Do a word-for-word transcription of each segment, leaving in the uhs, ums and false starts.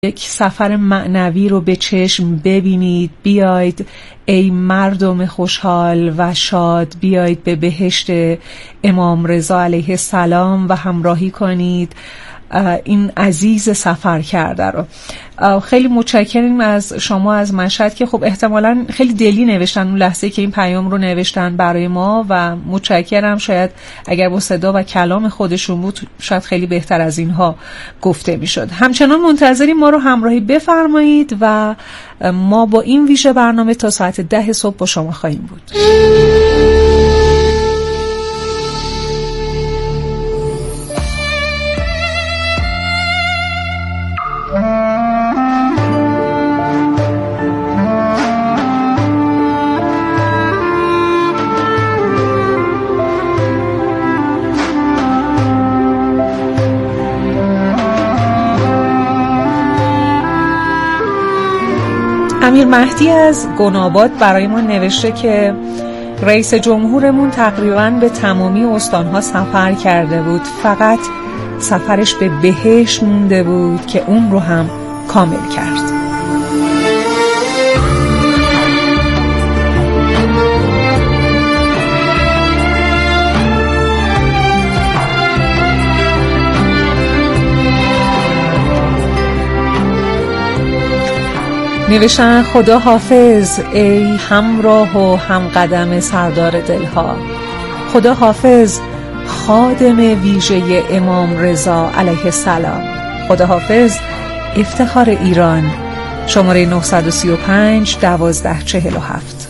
یک سفر معنوی رو به چشم ببینید. بیاید ای مردم خوشحال و شاد، بیاید به بهشت امام رضا علیه السلام و همراهی کنید این عزیز سفر کرده رو. خیلی متشکریم از شما از مشهد که خب احتمالاً خیلی دلی نوشتن اون لحظه که این پیام رو نوشتن برای ما و متشکرم. شاید اگر با صدا و کلام خودشون بود شاید خیلی بهتر از اینها گفته میشد. همچنان منتظریم ما رو همراهی بفرمایید و ما با این ویژه برنامه تا ساعت ده صبح با شما خواهیم بود. امیر مهدی از گناباد برای ما نوشته که رئیس جمهورمون تقریباً به تمامی استانها سفر کرده بود، فقط سفرش به بهشت مونده بود که اون رو هم کامل کرد. نوشتن خدا حافظ ای همراه و هم قدم سردار دلها، خدا حافظ خادم ویژه امام رضا علیه السلام، خدا حافظ افتخار ایران. شماره نه سه پنج دوازده چهل و هفت.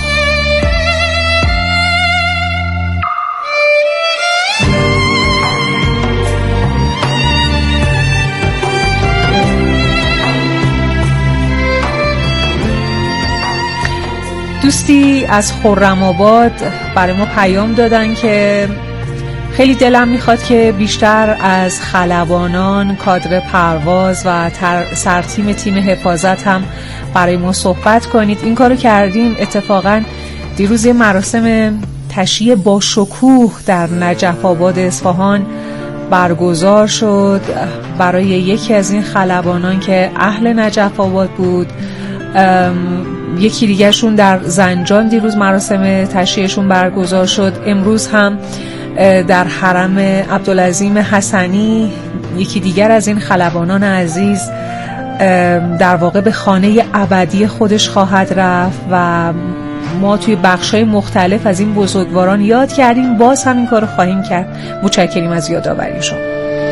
دوستی از خرم‌آباد برای ما پیام دادن که خیلی دلم میخواد که بیشتر از خلبانان، کادر پرواز و سرتیم تیم حفاظت هم برای ما صحبت کنید. این کارو کردیم. اتفاقا دیروز یه مراسم تشییع با شکوه در نجف آباد اصفهان برگزار شد برای یکی از این خلبانان که اهل نجف آباد بود. یکی دیگه شون در زنجان دیروز مراسم تشییعشون برگزار شد. امروز هم در حرم عبدالعظیم حسنی یکی دیگر از این خلبانان عزیز در واقع به خانه ابدی خودش خواهد رفت و ما توی بخشای مختلف از این بزرگواران یاد کردیم، باز هم این کارو خواهیم کرد. متشکریم از یادآوری شما.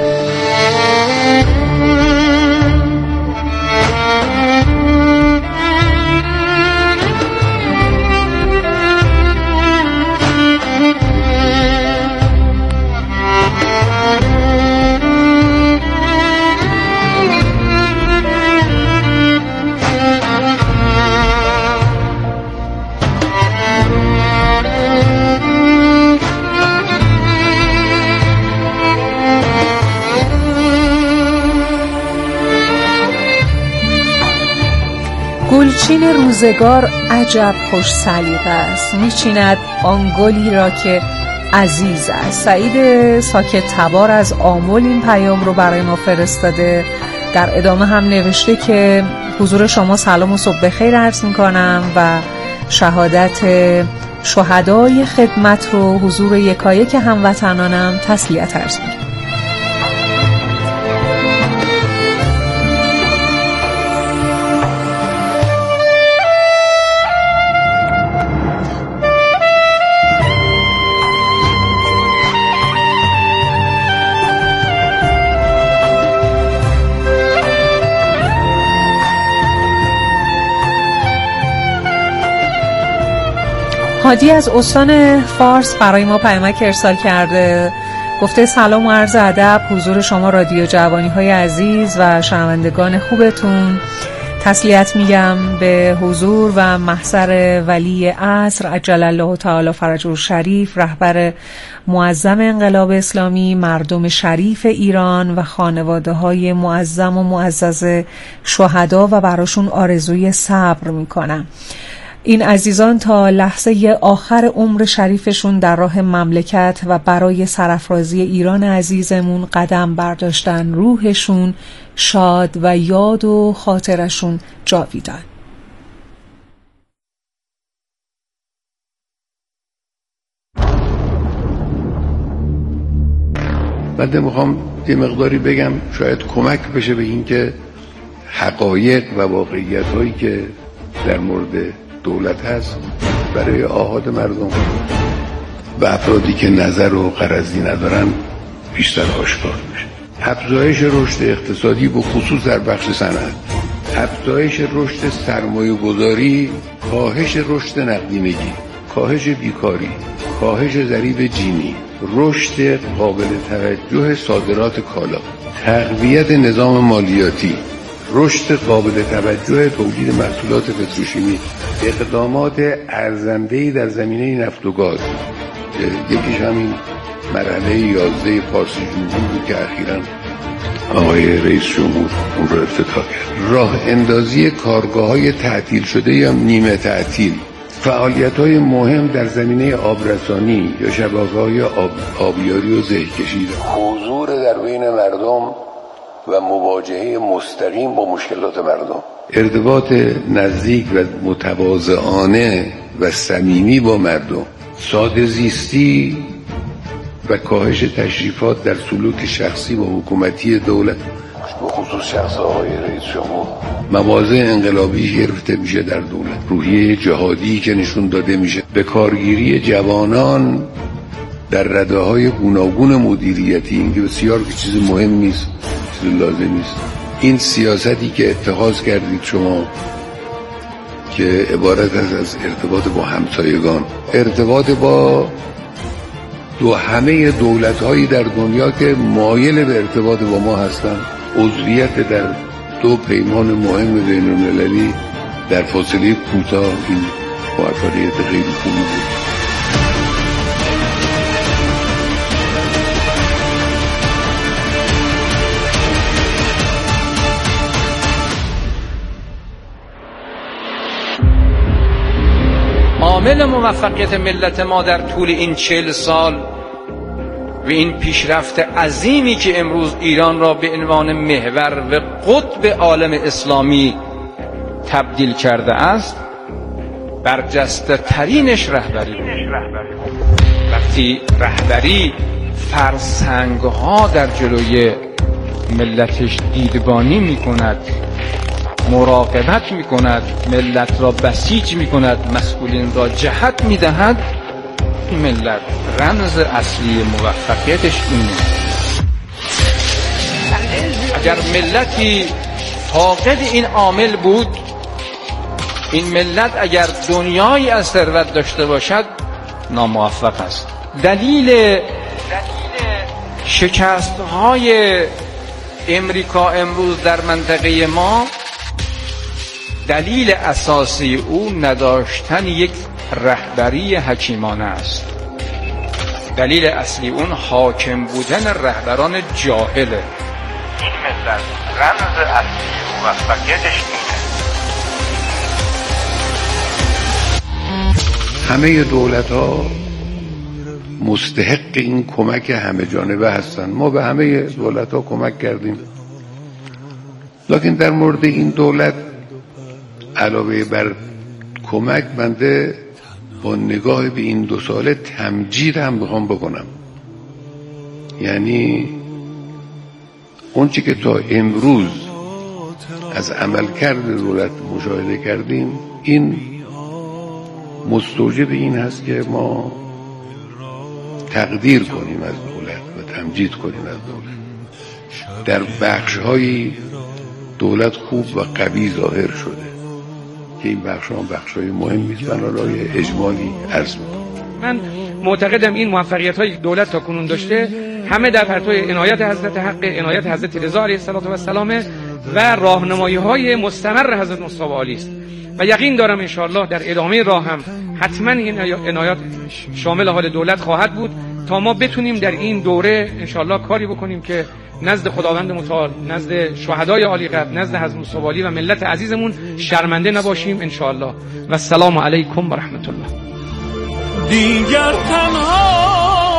گلچین روزگار عجب خوش سلیقه است، میچیند آن گلی را که عزیز است. سعید ساکت تبار از آمل این پیام رو برای ما فرستاده. در ادامه هم نوشته که حضور شما سلام و صبح بخیر عرض میکنم و شهادت شهدای خدمت رو حضور یکایک هموطنانم تسلیت عرض میکنم. هادی از استان فارس برای ما پیامک ارسال کرده. گفته سلام و عرض ادب حضور شما رادیو جوانی های عزیز و شنوندگان خوبتون. تسلیت میگم به حضور و محضر ولی عصر عجل الله تعالی فرجه الشریف، رهبر معظم انقلاب اسلامی، مردم شریف ایران و خانواده های معظم و معزز شهدا و براشون آرزوی صبر میکنم. این عزیزان تا لحظه آخر عمر شریفشون در راه مملکت و برای سرافرازی ایران عزیزمون قدم برداشتن. روحشون شاد و یاد و خاطرشون جاویدان. بعد میخوام یه مقداری بگم شاید کمک بشه به این که حقایق و واقعیت هایی که در مورد دولت هست برای آحاد مردم و افرادی که نظر و غرضی ندارن بیشتر آشکار بشه. افزایش رشد اقتصادی به خصوص در بخش صنعت، افزایش رشد سرمایه گذاری، کاهش رشد نقدینگی، کاهش بیکاری، کاهش ضریب جینی، رشد قابل توجه صادرات کالا، تقویت نظام مالیاتی، رشد قابل توجه تولید محصولات پتروشیمی، اقدامات ارزنده‌ای در زمینه نفت و گاز، یکیش همین مرحله یازده پارسی جمهور بود که اخیراً آقای رئیس جمهور اون رو افتتاح کرد. راه اندازی کارگاه‌های تعطیل شده یا نیمه تعطیل، فعالیت‌های مهم در زمینه آبرسانی یا شبکه‌های آب، آبیاری و زهکشی، حضور در بین مردم و مواجهه مستقیم با مشکلات مردم، ارتباط نزدیک و متواضعانه و صمیمی با مردم، ساده زیستی و کاهش تشریفات در سلوک شخصی و حکومتی دولت، به خصوص شخص آقای رئیس جمهور. مواضع انقلابی گرفته میشه در دولت، روحیه جهادی که نشون داده میشه، به کارگیری جوانان در رده‌های گوناگون مدیریتی، این که بسیار چیز مهم نیست، چیز لازم نیست. این سیاستی که اتخاذ کردید شما که عبارت است از ارتباط با همسایگان، ارتباط با دو همه دولت‌هایی در دنیا که مایل به ارتباط با ما هستند، عضویت در دو پیمان مهم بین‌المللی در فاصله کوتاه، این موفقیت خیلی خوبی بود. عامل موفقیت ملت ما در طول این چهل سال و این پیشرفت عظیمی که امروز ایران را به عنوان محور و قطب عالم اسلامی تبدیل کرده است، برجسته ترینش رهبری بود. وقتی رهبری فرسنگ ها در جلوی ملتش دیدبانی می کند، مراقبت می کند، ملت را بسیج می کند، مسئولین را جهت می دهد، ملت رمز اصلی موفقیتش اینه. اگر ملتی فاقد این عامل بود، این ملت اگر دنیایی از ثروت داشته باشد ناموفق است. دلیل شکست های امریکا امروز در منطقه ما، دلیل اساسی او نداشتن یک رهبری حکیمانه است. دلیل اصلی اون حاکم بودن رهبران جاهله. این ملت رمز اصلی موفقیتش اینه. همه دولت ها مستحق این کمک همه جانبه هستند. ما به همه دولت ها کمک کردیم، لکن در مورد این دولت علاوه بر کمک، بنده با نگاه به این دو ساله تمجید هم بخوام بکنم. یعنی اون چی که تا امروز از عملکرد دولت مشاهده کردیم، این مستوجب این هست که ما تقدیر کنیم از دولت و تمجید کنیم از دولت. در بخش‌های دولت خوب و قوی ظاهر شده که این بخش ها بخش های مهمی است. بنابراین اجمالی عرض میکنم. من معتقدم این موفقیت های دولت تا کنون داشته همه در پرتو عنایت حضرت حق، عنایت حضرت رضا علیه السلام و راهنمایی های مستمر حضرت مصطفی علی است و یقین دارم انشاءالله در ادامه راه هم حتما این عنایات شامل حال دولت خواهد بود تا ما بتونیم در این دوره انشاءالله کاری بکنیم که نزد خداوند متعال، نزد شهدای عالی قدر، نزد حضرت مصطفی علی و ملت عزیزمون شرمنده نباشیم ان شاء الله. و السلام علیکم و رحمت الله. دیگر تنها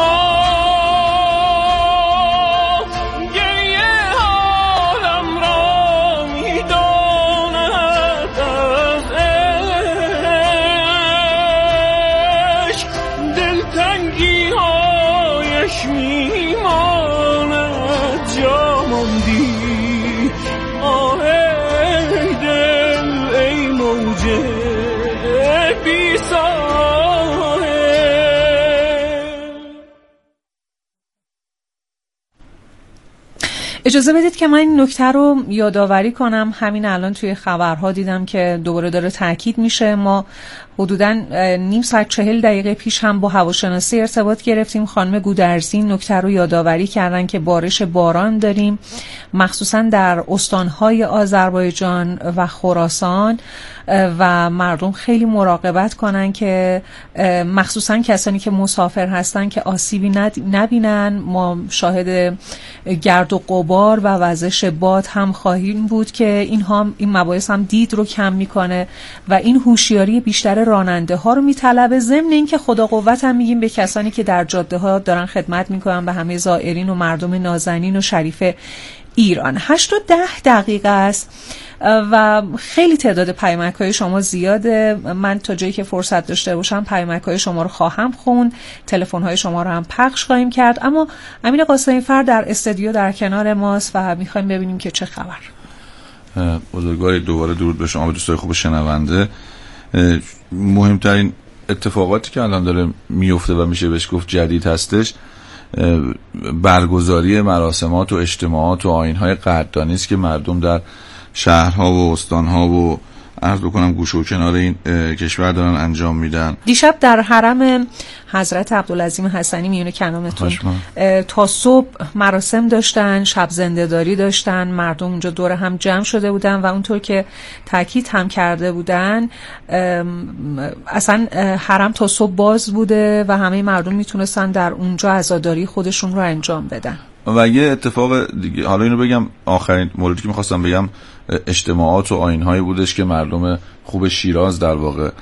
اجازه بدید که من این نکته رو یادآوری کنم. همین الان توی خبرها دیدم که دوباره داره تاکید میشه. ما حدوداً نیم ساعت چهل دقیقه پیش هم با هواشناسی ارتباط گرفتیم. خانم گودرزی این نکته رو یادآوری کردن که بارش باران داریم، مخصوصاً در استانهای آذربایجان و خراسان، و مردم خیلی مراقبت کنن که مخصوصاً کسانی که مسافر هستن که آسیبی نبینن. ما شاهد گرد و غبار و وزش باد هم خواهیم بود که اینها این مباحث هم دید رو کم میکنه و این هوشیاری بیشتر راننده ها رو میطلبه. ضمن این که خدا قوت هم میگیم به کسانی که در جاده ها دارن خدمت میکنن به همه زائرین و مردم نازنین و شریف ایران. هشت و ده دقیقه است و خیلی تعداد پیامک‌های شما زیاده. من تا جایی که فرصت داشته باشم پیامک‌های شما رو خواهم خوند، تلفن‌های شما رو هم پخش خواهیم کرد. اما امین قاسمی فر در استودیو در کنار ماست و می‌خوایم ببینیم که چه خبر. بزرگواری دوباره درود به شما، به دوستای خوب شنونده. مهمترین اتفاقاتی که الان داره میفته و میشه بهش گفت جدید هستش، برگزاری مراسمات و اجتماعات و آیین‌های قدردانی است که مردم در شهرها و استانها و عرض بکنم گوشه و کنار این کشور دارن انجام میدن. دیشب در حرم حضرت عبدالعظیم حسنی میونه کنامتون تا صبح مراسم داشتن، شب زنده‌داری داشتن، مردم اونجا دور هم جمع شده بودن و اونطور که تاکید هم کرده بودن اصلا حرم تا صبح باز بوده و همه مردم میتونستن در اونجا عزاداری خودشون رو انجام بدن. و یه اتفاق دیگه، حالا اینو بگم آخرین موردی که میخواستم بگم، اجتماعات و آیین‌هایی بودش که مردم خوب شیراز در واقع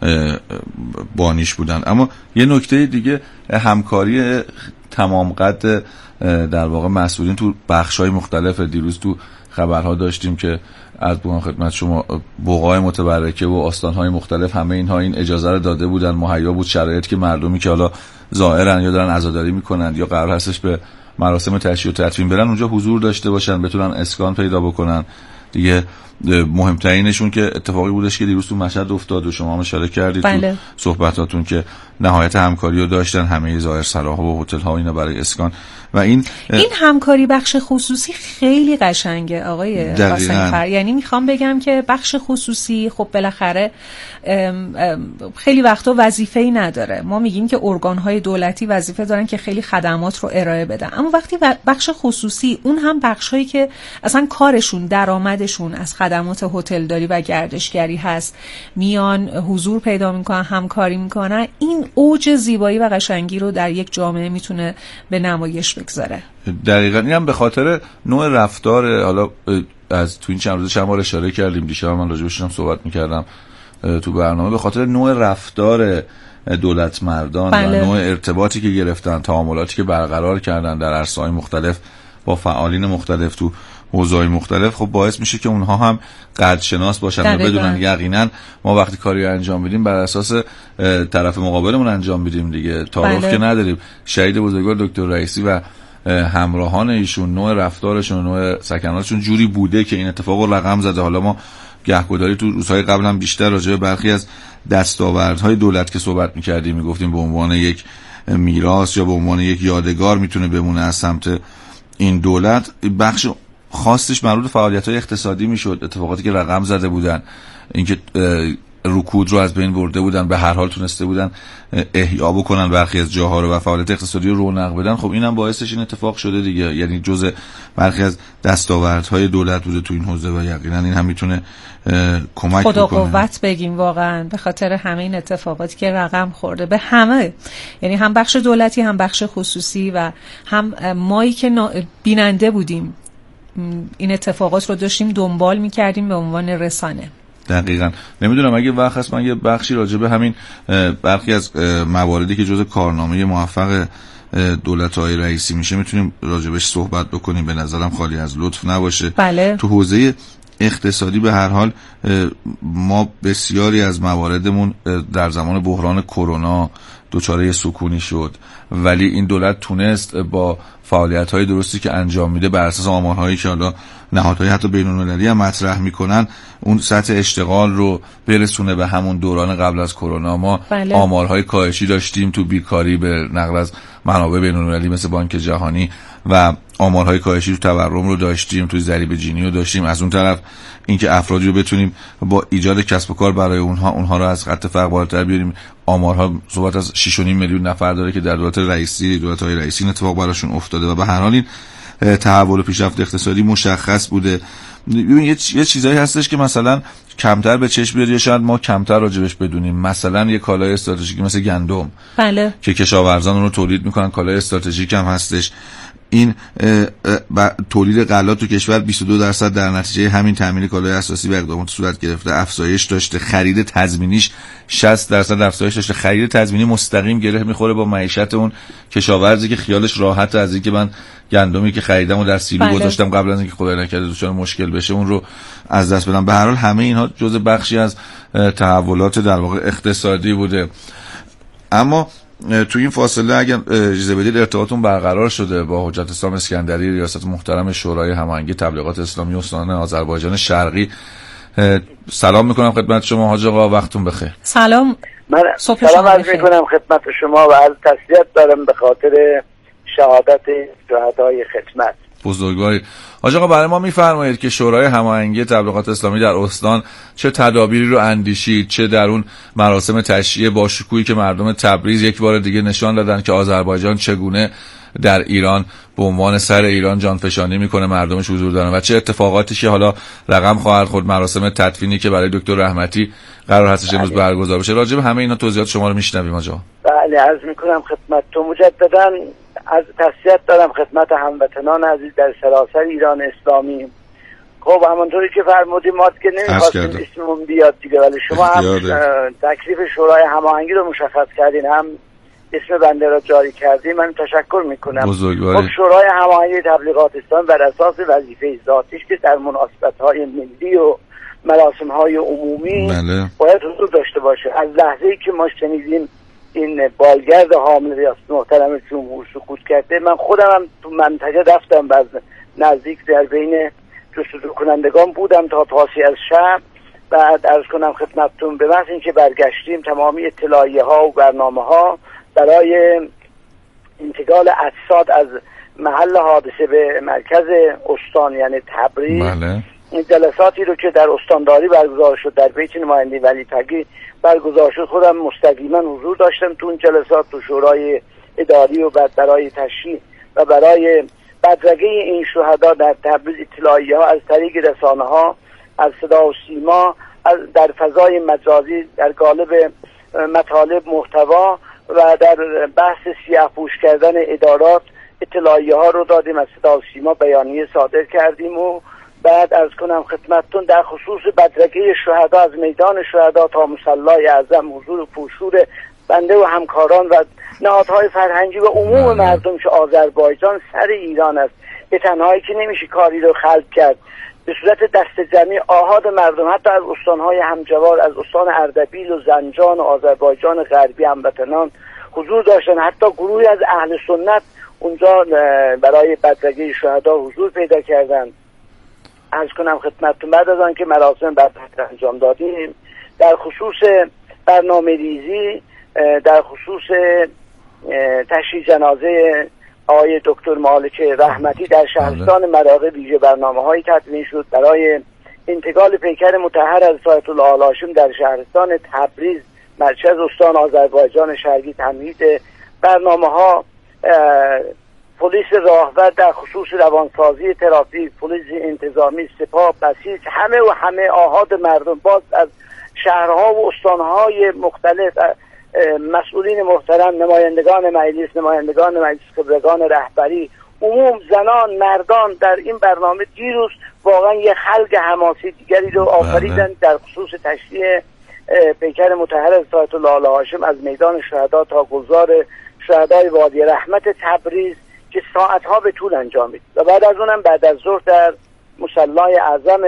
بانیش بودن. اما یه نکته دیگه، همکاری تمام قد در واقع مسئولین تو بخش‌های مختلف. دیروز تو خبرها داشتیم که از بوان خدمت شما بقای متبرکه و آستان‌های مختلف همه اینها این اجازه رو داده بودن، مهیا بود شرایط که مردمی که حالا زائرن یا دارن عزاداری میکنن یا قرار هستش به مراسم تشییع و تدفین برن اونجا حضور داشته باشن، بتونن اسکان پیدا بکنن. دیگه مهمترینشون که اتفاقی بودش که دیروز تو مشهد افتاد و شما هم اشاره کردید بله. تو صحبتاتون که نهایت همکاری رو داشتن همه زائر سراها و هتل ها اینا برای اسکان و این این همکاری بخش خصوصی خیلی قشنگه آقای قاسمی فر. یعنی میخوام بگم که بخش خصوصی خب بالاخره خیلی وقتا وظیفه‌ای نداره. ما میگیم که ارگان‌های دولتی وظیفه دارن که خیلی خدمات رو ارائه بدن، اما وقتی بخش خصوصی اون هم بخشایی که اصلا کارشون درآمدشون از خدمات هتلداری و گردشگری هست میان حضور پیدا میکنن، همکاری میکنن، این اوج زیبایی و قشنگی رو در یک جامعه میتونه به نمایش بگذاره. دقیقاً این هم به خاطر نوع رفتار، حالا از تو این چند روز شما اشاره کردیم، دیشب من راجعش هم صحبت میکردم تو برنامه، به خاطر نوع رفتار دولت مردان بله. و نوع ارتباطی که گرفتن، تعاملاتی که برقرار کردن در عرصه‌های مختلف با فعالین مختلف تو حوزه‌های مختلف، خب باعث میشه که اونها هم قدرشناس باشن و بدونن یقینا ما وقتی کاری رو انجام میدیم بر اساس طرف مقابلمون انجام میدیم دیگه، تعارف بله. که نداریم. شهید بزرگوار دکتر رئیسی و همراهان ایشون نوع رفتارشون و نوع سکناتشون جوری بوده که این اتفاق رو رقم زده. حالا ما گهگداری تو روزهای قبل هم بیشتر راجع به برخی از دستاوردهای دولت که صحبت می‌کردیم میگفتیم به عنوان یک میراث یا به عنوان یک یادگار میتونه بمونه از سمت این دولت. بخش خاصش مربوط به فعالیت‌های اقتصادی میشد، اتفاقاتی که رقم زده بودن، اینکه رکود رو از بین برده بودن، به هر حال تونسته بودن احیا بکنن برخی از جاها رو و فعالیت اقتصادی رو رونق بدن. خب اینم باعثش این اتفاق شده دیگه، یعنی جزء برخی از دستاوردهای دولت بوده تو این حوزه و یقینا این هم میتونه کمک خدا بکنه. قوت بگیم واقعا به خاطر همه این اتفاقاتی که رقم خورده به همه، یعنی هم بخش دولتی هم بخش خصوصی و هم مایی که بیننده بودیم این اتفاقات رو داشتیم دنبال میکردیم به عنوان رسانه. دقیقاً. نمیدونم اگه وقت هست من یه بخشی راجع به همین برخی از مواردی که جزء کارنامه موفق دولت‌های رئیسی میشه میتونیم راجبش صحبت بکنیم، به نظرم خالی از لطف نباشه. بله. تو حوزه اقتصادی به هر حال ما بسیاری از مواردمون در زمان بحران کرونا دوچاره سکونی شد، ولی این دولت تونست با فعالیت‌های درستی که انجام میده بر اساس آمارهایی که حالا نهادهای حتی بین‌المللی هم مطرح میکنن اون سطح اشتغال رو برسونه به همون دوران قبل از کرونا. ما بله. آمارهای کاهشی داشتیم تو بیکاری به نقل از منابع بین‌المللی مثل بانک جهانی و آمارهای کاهشی تو تورم رو داشتیم، توی ضریب جینی رو داشتیم. از اون طرف اینکه افرادی رو بتونیم با ایجاد کسب و کار برای اونها اونها رو از خط فقر بالاتر بیاریم. آمارها صحبت از شش و نیم میلیون نفر داره که در دولت رئیسی دولت‌های رئیسی این اتفاق براشون افتاده و به هر حال این تحول و پیشرفت اقتصادی مشخص بوده. ببین یه چیزایی هستش که مثلا کمتر به چشم بیاد یا شاید ما کمتر راجبش بدونیم، مثلا یه کالای استراتژیکی مثل گندم. بله. که کشاورزان اون رو تولید میکنن، کالای استراتژیک هم هستش. این تولید غلات تو کشور بیست و دو درصد در نتیجه همین تامین کالای اساسی و اقدامات صورت گرفته افزایش داشته. خرید تضمینیش شصت درصد افزایش داشته. خرید تضمینی مستقیم گره میخوره با معیشت اون کشاورزی که خیالش راحت از اینکه من گندمی که خریدم و در سیلو بله. گذاشتم قبل از اینکه خدای نکرده دچار مشکل بشه اون رو از دست بدم. به هر حال همه اینها جزء بخشی از تحولات در واقع اقتصادی بوده. اما تو این فاصله اگر اجازه بدید ارتباطتون برقرار شده با حجت اسلام اسکندری ریاست محترم شورای هماهنگی تبلیغات اسلامی استان آذربایجان شرقی. سلام میکنم خدمت شما حاج آقا، وقتتون بخیر. سلام. من سلام عرض میکنم خدمت شما و از تسلیت دارم به خاطر شهادت شهدای خدمت. بزرگواری. حاج آقا برای ما میفرمایید که شورای هماهنگی تبلیغات اسلامی در استان چه تدابیری رو اندیشید، چه در اون مراسم تشییع با شکوهی که مردم تبریز یک بار دیگه نشان دادن که آذربایجان چگونه در ایران به عنوان سر ایران جانفشانی میکنه، مردمش حضور دارن و چه اتفاقاتی که حالا رقم خواهد خورد، مراسم تدفینی که برای دکتر رحمتی قرار هستش امروز برگزار بشه. راجع به همه اینا توضیحات شما رو میشنویم آقا. بله عرض میکنم خدمتتون مجددا از تسلیت دارم خدمت هموطنان عزیز در سراسر ایران اسلامی. خب همونطوری که فرمودیم ما که نمیخواستیم اسممون بیاد دیگه، ولی شما هم تکلیف شورای هماهنگی رو مشخص کردین، هم اسم بنده را جاری کردیم. من تشکر میکنم. خب شورای هماهنگی تبلیغات اسلامی بر اساس وظیفه ذاتیش که در مناسبت‌های ملی و مراسم‌های عمومی بله. باید حضور داشته باشه. از لحظه‌ای که ما شنیدیم این بالگرد حامل ریاست محترم جمهور سقوط کرده، من خودم هم تو منطقه رفتم و از نزدیک در بین جستجو کنندگان بودم تا پاسی از شب. بعد عرض کنم خدمتتون به محض اینکه برگشتیم تمامی اطلاعیه ها و برنامه ها برای انتقال اجساد از محل حادثه به مرکز استان یعنی تبریز بله. این جلساتی رو که در استانداری برگزار شد در بیت نماینده ولی تگی برگزار شد، خودم مستقیما حضور داشتم تو این جلسات، تو شورای اداری و بعد برای تشریح و برای بدرگه این شهدا در تبریز اطلاعیه ها از طریق رسانه ها، از صدا و سیما، از در فضای مجازی در قالب مطالب محتوا و در بحث سیاه پوش کردن ادارات اطلاعیه ها رو دادیم، از صدا و سیما بیانیه صادر کردیم و بعد از کنم خدمتتون در خصوص بدرگه شهدا از میدان شهدا تا مصلی اعظم حضور و پرشور بنده و همکاران و نهادهای فرهنگی و عموم مردم که آذربایجان سر ایران است، به تنهایی که نمیشه کاری رو خلق کرد، به صورت دست جمعی آحاد مردم حتی از استانهای همجوار، از استان اردبیل و زنجان و آذربایجان غربی هموطنان حضور داشتن، حتی گروهی از اهل سنت اونجا برای بدرگه شهدا حضور پیدا کردند. عرض کنم خدمتتون بعد از آن که مراسم بعد انجام دادیم در خصوص برنامه ریزی، در خصوص تشییع جنازه آقای دکتر مالک رحمتی در شهرستان مراغه ویژه برنامه هایی تدوین شد برای انتقال پیکر مطهر از آیت الله آل هاشم در شهرستان تبریز مرکز استان آذربایجان شرقی تمهید برنامه ها، پلیس راهور در خصوص روانسازی ترافیک، پلیس انتظامی، سپاه، بسیج، همه و همه آحاد مردم، باز از شهرها و استانهای مختلف مسئولین محترم، نمایندگان مجلس، نمایندگان مجلس خبرگان رهبری، عموم، زنان، مردان در این برنامه دیروز واقعا یه خلق حماسی دیگری رو آفریدن در خصوص تشریع پیکر مطهر از آیت الله آل هاشم از میدان شهدا تا گلزار شهدای وادی رحمت تبریز که ساعتها به طول انجامید. و بعد از اونم بعد از ظهر در مصلی اعظم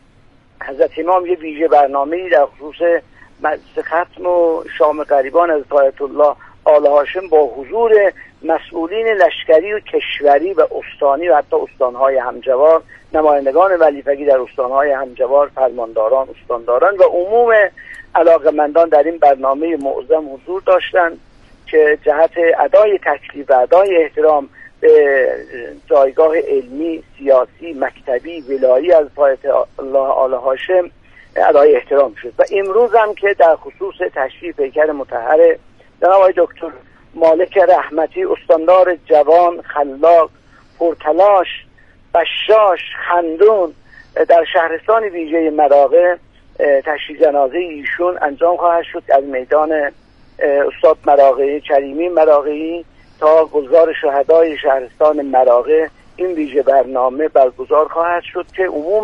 حضرت امام یه ویژه برنامه‌ای در خصوص مجلس ختم و شام غریبان از آیت الله آل هاشم با حضور مسئولین لشکری و کشوری و استانی و حتی استانهای همجوار، نمایندگان ولیفگی در استانهای همجوار، فرمانداران، استانداران و عموم علاقمندان در این برنامه معظم حضور داشتند که جهت ادای تکلیف و ادای احترام به جایگاه علمی، سیاسی، مکتبی، ولایی از آیت الله آل هاشم ادای احترام شد. و امروز هم که در خصوص تشریع پیکر مطهر جناب آقای دکتر مالک رحمتی، استاندار جوان، خلاق، پرتلاش، بشاش، خندون در شهرستان ویژه مراغه تشییع جنازه ایشون انجام خواهد شد. از میدان استاد مراغه‌ای، کریمی مراغه‌ای تا گلزار شهدای شهرستان مراغه این ویژه برنامه برگزار خواهد شد که عموم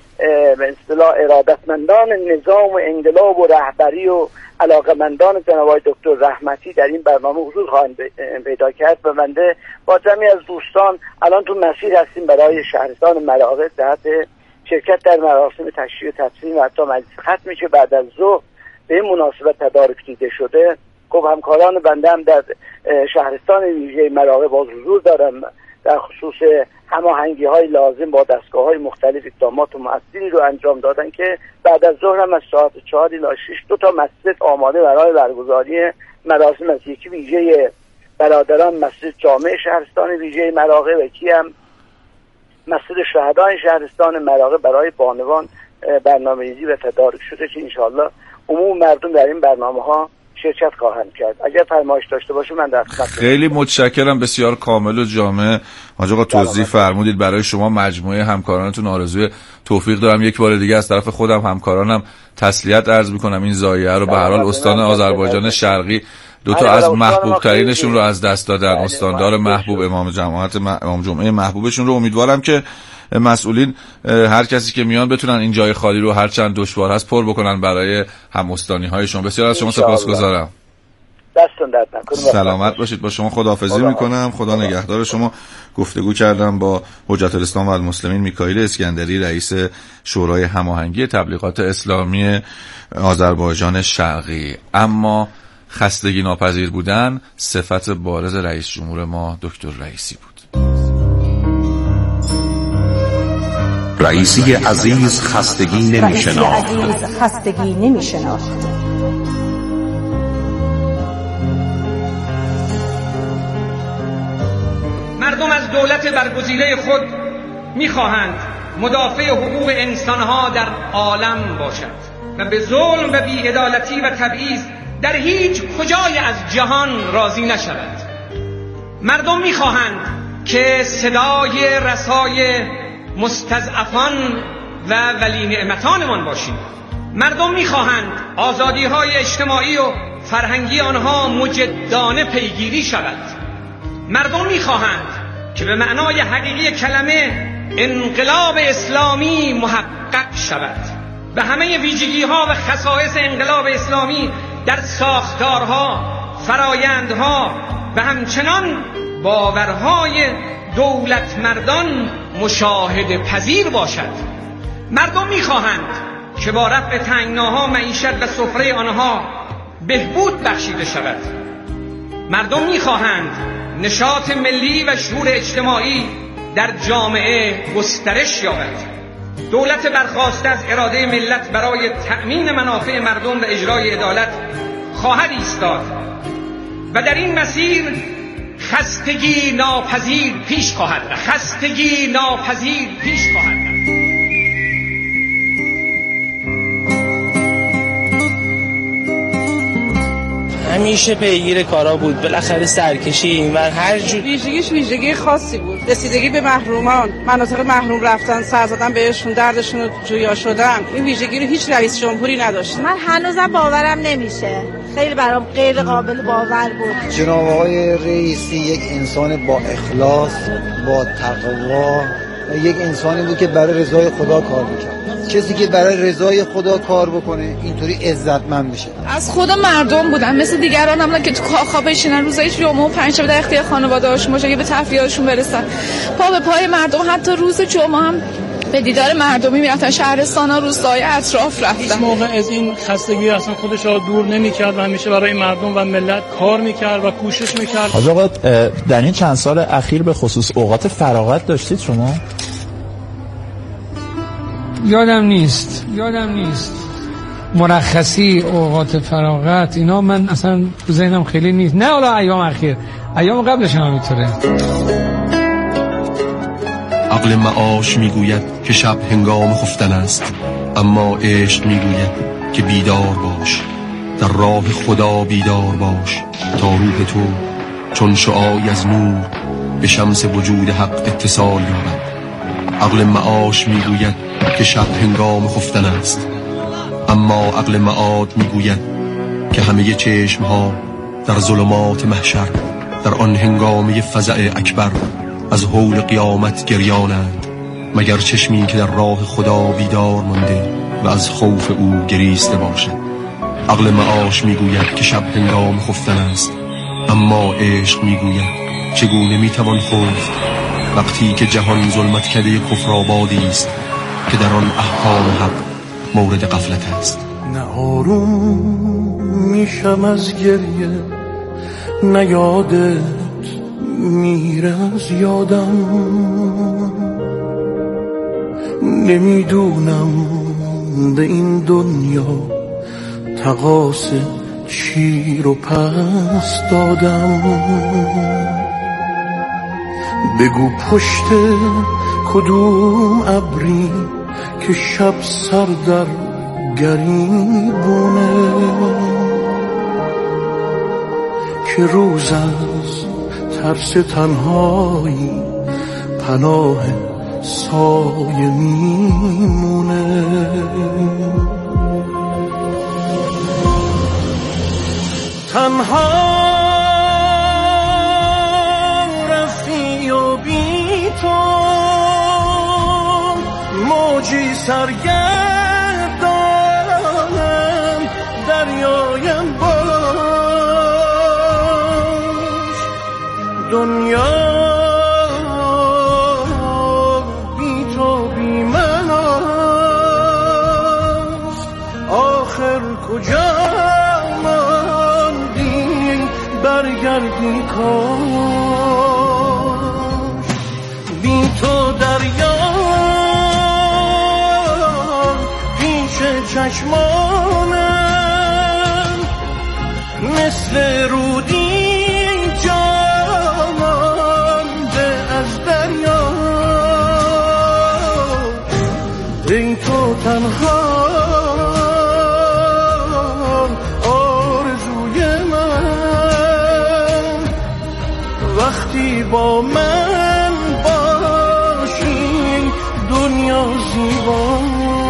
به اصطلاح ارادتمندان نظام و انقلاب و رهبری و علاقمندان جناب آقای دکتر رحمتی در این برنامه حضور خواهند پیدا کرد. و بنده با جمعی از دوستان الان تو مسیر هستیم برای شهرستان مراغه جهت شرکت در مراسم تشییع و تدفین و حتی مجلس ختمی که بعد از ظهر به این مناسبت تدارک دیده شده. خب همکاران بنده هم در شهرستان ویژه مراغه باز حضور دارم در خصوص هماهنگی های لازم با دستگاه های مختلف اقدامات و مؤثری رو انجام دادن که بعد از ظهر هم از ساعت چهار الی شش دو تا مسجد آماده برای برگزاری مراسم از یکی ویژه برادران مسجد جامع شهرستان ویژه مراغه و یکی هم مسجد شهدای شهرستان مراغه برای بانوان برنامه‌ریزی و تدارک شده که انشاءالله عموم مردم در این برنامه ها شرکت خواهند کرد. اگر فرمایش داشته باشه من در خدمت. خیلی متشکرم، بسیار کامل و جامع حاج آقا توضیح فرمودید. برای شما مجموعه همکارانتون آرزوی توفیق دارم. یک بار دیگه از طرف خودم همکارانم تسلیت عرض میکنم. این ضایعه رو به هر حال استان آذربایجان شرقی دو تا از محبوب ترینشون رو از دست دادن. استاندار محبوب، امام جماعت امام جمعه محبوبشون رو. امیدوارم که مسئولین هر کسی که میان بتونن این جای خالی رو هر چند دشوار هست پر بکنن برای هم استانی هایشون. بسیار از شما سپاسگزارم. دستون درد نکنه. سلامت باشید. با شما خداحافظی میکنم. خدا نگهدار شما. گفتگو کردم با حجت الاسلام و المسلمین میکائیل اسکندری، رئیس شورای هماهنگی تبلیغات اسلامی آذربایجان شرقی. اما خستگی ناپذیر بودن صفت بارز رئیس جمهور ما دکتر رئیسی بود. رئیسی عزیز خستگی نمی‌شناخت. خستگی نمی‌شناخت. مردم از دولت برگزیده خود می‌خواهند مدافع حقوق انسان‌ها در عالم باشد و به ظلم و بی‌عدالتی و تبعیض در هیچ کجای از جهان راضی نشود. مردم می‌خواهند که صدای رسای مستضعفان و ولی نعمتانمان باشیم. مردم می‌خواهند آزادی‌های اجتماعی و فرهنگی آنها مجدانه پیگیری شود. مردم می‌خواهند که به معنای حقیقی کلمه انقلاب اسلامی محقق شود و همه ویژگی‌ها و خصائص انقلاب اسلامی در ساختارها، فرایندها و همچنان باورهای دولت مردان مشاهده پذیر باشد. مردم می‌خواهند که با رفع تنگناها معیشت و سفره آنها بهبود بخشیده شود. مردم می‌خواهند نشاط ملی و شعور اجتماعی در جامعه گسترش یابد. دولت برخاسته از اراده ملت برای تأمین منافع مردم و اجرای عدالت خواهد ایستاد و در این مسیر خستگی ناپذیر پیش خواهد رفت. خستگی ناپذیر پیش خواهد رفت. همیشه پیگیر کارا بود، بالاخره سرکشی و هر جور. ویژگیش ویژگی خاصی بود، رسیدگی به محرومان، مناطق محروم رفتن، سر زدن بهشون، دردشون رو جویا شدن. این ویژگی رو هیچ رئیس جمهوری نداشت. من هنوزم باورم نمیشه، خیلی برام غیر قابل باور بود. جناب آقای رئیسی یک انسان با اخلاص، با تقوا، یک انسانی بود که برای رضای خدا کار میکرد. کسی که برای رضای خدا کار بکنه اینطوری عزتمند میشه. از خود مردم بودن، مثل دیگران هم نه که تو کاخ بشینن روزای جمعه و پنجشنبه در اختیار خانواده‌هاشون باشه که به تفریحاتشون برسن. پا به پای مردم، حتی روز جمعه هم به دیدار مردمی میرفتن، شهرستانا، روستاهای اطراف رفتن. هیچ موقع از این خستگی اصلا خودش رو دور نمی‌کرد و همیشه برای مردم و ملت کار می‌کرد و کوشش می‌کرد. حاج آقا در این چند سال اخیر به خصوص اوقات فراغت داشتید شما؟ یادم نیست یادم نیست مرخصی، اوقات فراغت، اینا من اصلا تو ذهنم خیلی نیست. نه حالا ایام اخیر، ایام قبلش هم همینطوره. عقل معاش میگوید که شب هنگام خفتن است، اما عشق میگوید که بیدار باش، در راه خدا بیدار باش تا روح تو چون شعاعی از نور به شمس وجود حق اتصال یابد. عقل معاش میگوید که شب هنگام خفتن است، اما عقل معاد میگوید که همه چشم ها در ظلمات محشر در آن هنگامه فزع اکبر از هول قیامت گریانند، مگر چشمی که در راه خدا بیدار مانده و از خوف او گریسته باشد. عقل معاش میگوید که شب هنگام خفتن است، اما عشق میگوید چگونه میتوان خفت وقتی که جهان ظلمت کده کفر آبادی است که در آن احکام حق مورد غفلت است. نه آروم میشم از گریه، نه یادت میره از یادم، نمیدونم به این دنیا تقاص چی رو پس دادم. بگو پشت کدوم ابری که شب سر در گریبونه، که روز از ترس تنهایی پناه سایه میمونه. تنها رفتی و بی تو موجی سرگردانم، دریایم باش. دنیا بی تو بی من است، آخر کجا ماندی برگردی کاش. بی تو دریا چشمانم مثل رودی جامانده از دریا. ای تو تنها آرزوی من، وقتی با من باشی دنیا زیبا.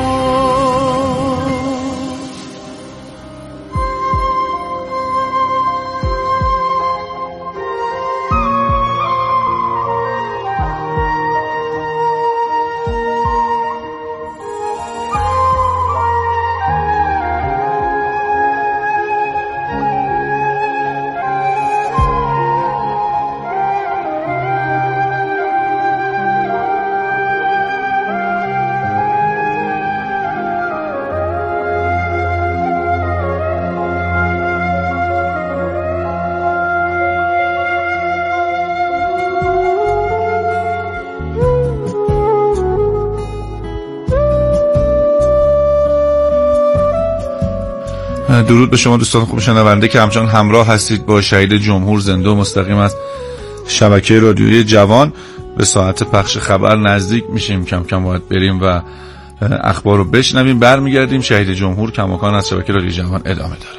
درود به شما دوستان خوب شنونده که همچنان همراه هستید با شهید جمهور زنده و مستقیم از شبکه رادیویی جوان. به ساعت پخش خبر نزدیک میشیم، کم کم باید بریم و اخبار رو بشنویم. برمیگردیم. شهید جمهور کماکان از شبکه رادیویی جوان ادامه داره.